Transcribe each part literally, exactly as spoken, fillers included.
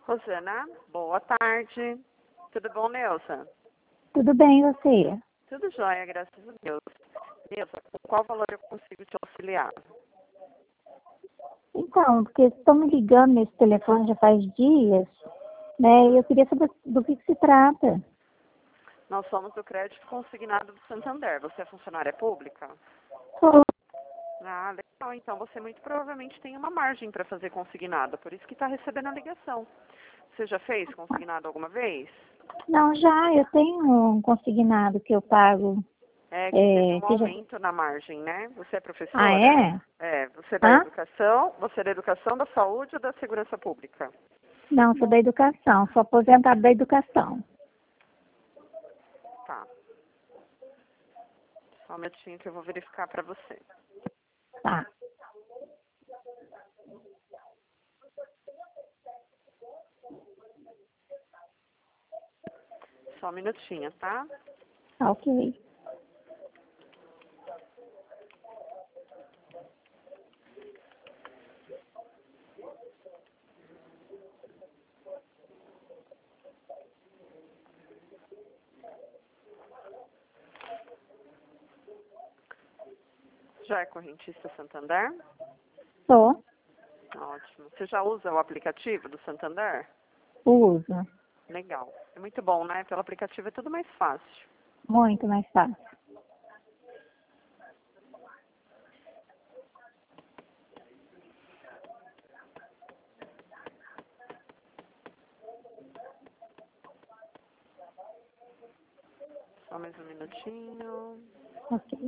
Rosana, boa tarde. Tudo bom, Neuza? Tudo bem, e você? Tudo jóia, graças a Deus. Neuza, com qual valor eu consigo te auxiliar? Então, porque estão me ligando nesse telefone já faz dias, né? E eu queria saber do que, que se trata. Nós somos do Crédito Consignado do Santander. Você é funcionária pública? Sou. Ah, legal. Então você muito provavelmente tem uma margem para fazer consignado, por isso que está recebendo a ligação. Você já fez consignado alguma vez? Não, já, eu tenho um consignado que eu pago. É, que teve É, um que já... aumento na margem, né? Você é professora? Ah, é? É, você é da Hã? educação, você é da educação, da saúde ou da segurança pública? Não, sou da educação, sou aposentada da educação. Tá. Só um minutinho que eu vou verificar para você. Tá, Só um minutinho, tá? tá ok. Já é correntista Santander? Sou, Ótimo. Você já usa o aplicativo do Santander? uso. Legal. É muito bom, né? Pelo aplicativo é tudo mais fácil. Muito mais fácil. Só mais um minutinho. Ok.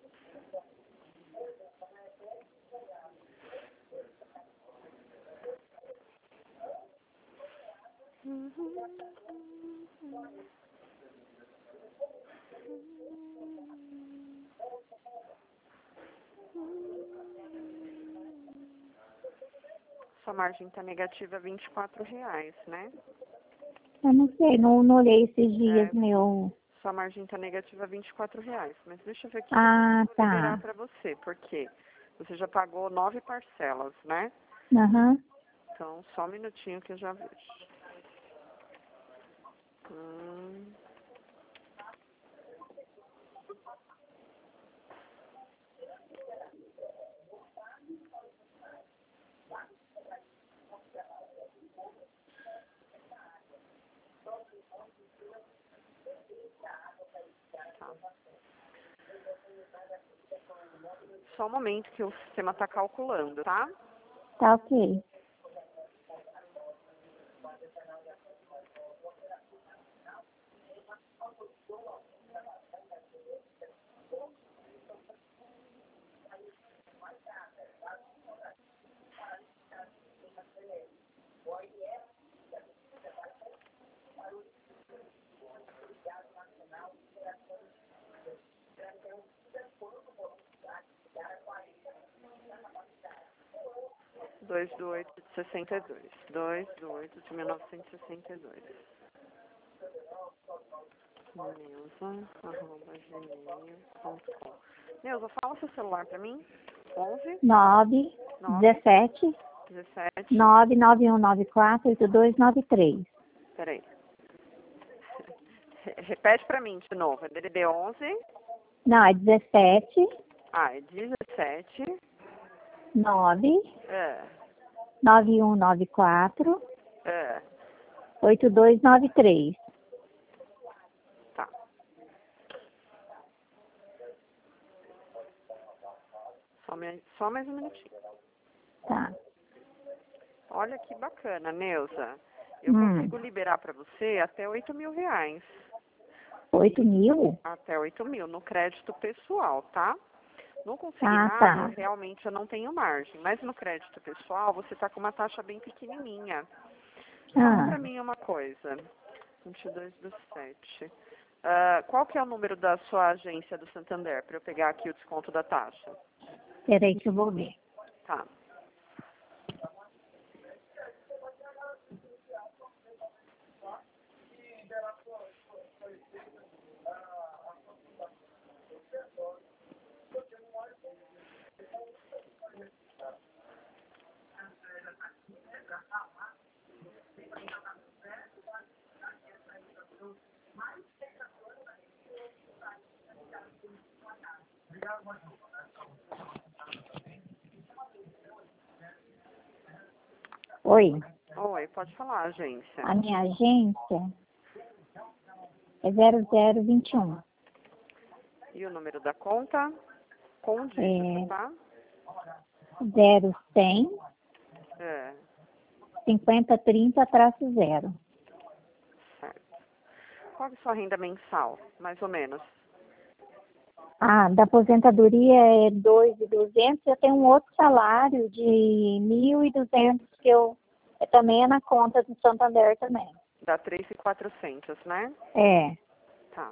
Sua margem está negativa vinte e quatro reais, né? Eu não sei, não, não olhei esses dias É, meu. sua margem está negativa vinte e quatro reais. Mas deixa eu ver aqui se eu Ah, consigo liberar tá. para você. Por quê? Você já pagou nove parcelas, né? Aham. Então, só um minutinho que eu já vejo. Hum. Tá. Só um momento que o sistema está calculando, tá? Tá ok. dois do oito de sessenta e dois. dois do oito de mil novecentos e sessenta e dois. Neuza, arroba gmail ponto com. Neuza, fala seu celular pra mim. onze, nove, nove, dezessete, dezessete. nove nove um nove quatro oito dois nove três. Peraí. Re- Repete pra mim de novo. É D D D onze. Não, é dezessete, Ah, é dezessete. nove, É, nove um nove quatro é. oito dois nove três. Tá. Só, me- só mais um minutinho. Tá. Olha que bacana, Neuza. Eu Hum, consigo liberar pra você até oito mil reais. oito mil? Até oito mil no crédito pessoal, tá? No Ah, consignado, tá. realmente eu não tenho margem, mas no crédito pessoal você está com uma taxa bem pequenininha. Fala Ah, para mim uma coisa, vinte e dois do sete. Ah, qual que é o número da sua agência do Santander, para eu pegar aqui o desconto da taxa? peraí que eu vou ver. Tá. Oi. Oi, pode falar, agência. A minha agência é zero zero vinte e um. E o número da conta? Com dígito, É tá? zero cem É, cinquenta trinta traço zero. certo. Qual é a sua renda mensal, mais ou menos? Ah, da aposentadoria é dois mil e duzentos. Eu tenho um outro salário de mil e duzentos que eu é, também é na conta do Santander também. Dá três mil e quatrocentos, né? É. Tá.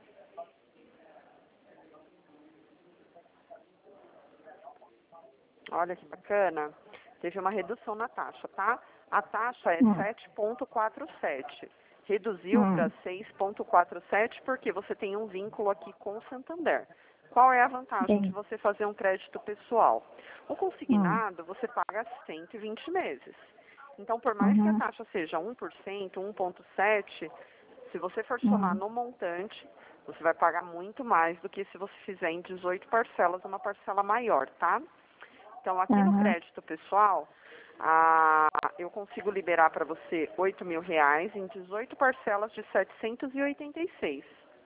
Olha que bacana. Teve uma redução na taxa, tá? A taxa é Hum. sete vírgula quarenta e sete. Reduziu Hum. para seis vírgula quarenta e sete porque você tem um vínculo aqui com o Santander. Qual é a vantagem de Bem. você fazer um crédito pessoal? O Hum. consignado você paga cento e vinte meses. Então, por mais que a Uhum. taxa seja um por cento, um vírgula sete por cento, se você for somar Hum. no montante, você vai pagar muito mais do que se você fizer em dezoito parcelas, uma parcela maior, tá? Então, aqui no Uhum. crédito pessoal, ah, eu consigo liberar para você oito mil reais em dezoito parcelas de setecentos e oitenta e seis.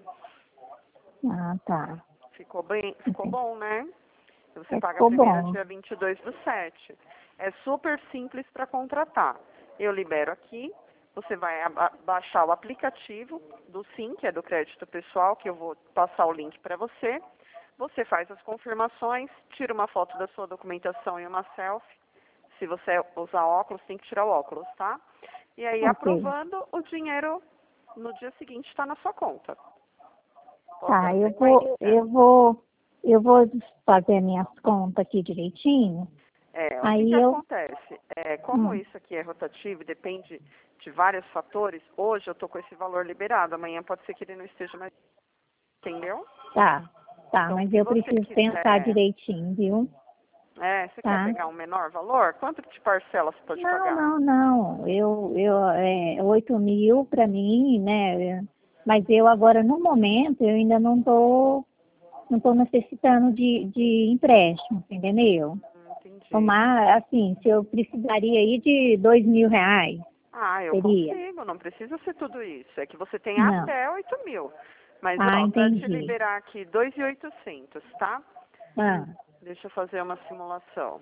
Ah, tá. Ficou bem, ficou Entendi. bom, né? Você É, paga a ficou primeira bom. dia vinte e dois do sete. É super simples para contratar. Eu libero aqui, você vai aba- baixar o aplicativo do Sim, que é do crédito pessoal, que eu vou passar o link para você. Você faz as confirmações, tira uma foto da sua documentação e uma selfie. Se você usar óculos, tem que tirar o óculos, tá? E aí, Ok. aprovando, o dinheiro no dia seguinte está na sua conta. Posso Tá, dar eu vou, sequência? eu vou, eu vou fazer minhas contas aqui direitinho. É, o que, que Aí eu. acontece? É, como Hum. isso aqui é rotativo e depende de vários fatores, hoje eu estou com esse valor liberado, amanhã pode ser que ele não esteja mais. Entendeu? Tá, tá, Então, mas se eu você preciso pensar quiser. direitinho, viu? É, você quer Tá? pegar um menor valor? Quanto de parcela você pode Não, pagar? não, não. Eu, eu, é, oito mil para mim, né? Mas eu agora, no momento, eu ainda não tô, não tô necessitando de, de empréstimo, entendeu? Hum, entendi. Tomar, assim, se eu precisaria aí de dois mil reais, Ah, eu seria? consigo, não precisa ser tudo isso. É que você tem Não. até oito mil. Mas, Ah, ó, para te entendi. liberar aqui dois mil e oitocentos, tá? Ah, Deixa eu fazer uma simulação.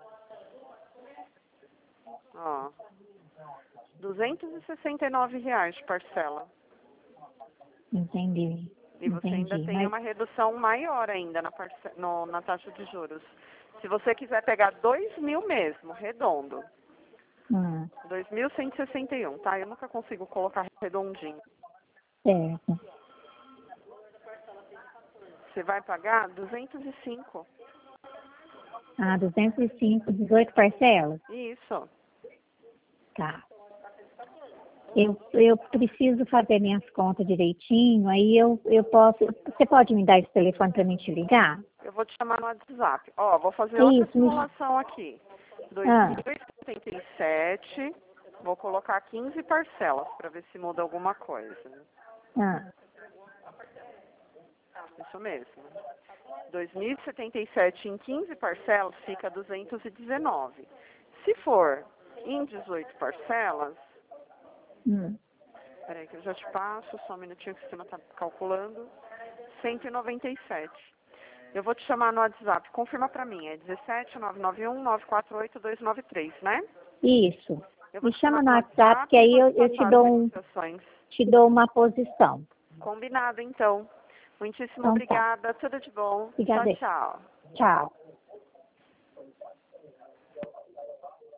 Ó, duzentos e sessenta e nove reais de parcela. entendi. E você ainda Entendi. tem Mas, uma redução maior ainda na, parce... no, na taxa de juros. Se você quiser pegar dois mil mesmo, redondo, hum, dois mil cento e sessenta e um, tá? Eu nunca consigo colocar redondinho. certo. Você vai pagar duzentos e cinco. Ah, duzentos e cinco, dezoito parcelas? Isso. Tá. Eu, eu preciso fazer minhas contas direitinho, aí eu, eu posso. Você pode me dar esse telefone para mim te ligar? Eu vou te chamar no WhatsApp. Ó, vou fazer É outra isso, me. simulação aqui. Ah, dois mil e setenta e sete. Vou colocar quinze parcelas para ver se muda alguma coisa. ah, Isso mesmo. dois mil e setenta e sete em quinze parcelas fica duzentos e dezenove. Se for em dezoito parcelas, hum, peraí que eu já te passo, só um minutinho que o sistema está calculando, cento e noventa e sete. Eu vou te chamar no WhatsApp, confirma para mim, é dezessete nove nove um nove quatro oito dois nove três, né? isso. Eu vou Me te chama chamar no no WhatsApp WhatsApp que e aí vou eu, te eu te passar as dou um, negociações. te dou uma posição. Combinado, então. Muitíssimo Então tá. obrigada, tudo de bom. Tchau, Obrigada. tchau. Tchau.